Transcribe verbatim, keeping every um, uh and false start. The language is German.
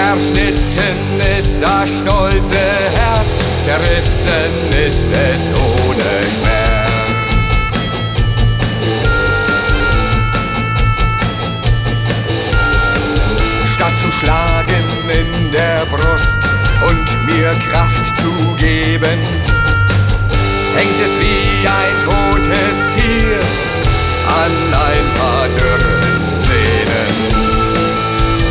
Zerschnitten ist das stolze Herz, zerrissen ist es ohne Schmerz. Statt zu schlagen in der Brust und mir Kraft zu geben, hängt es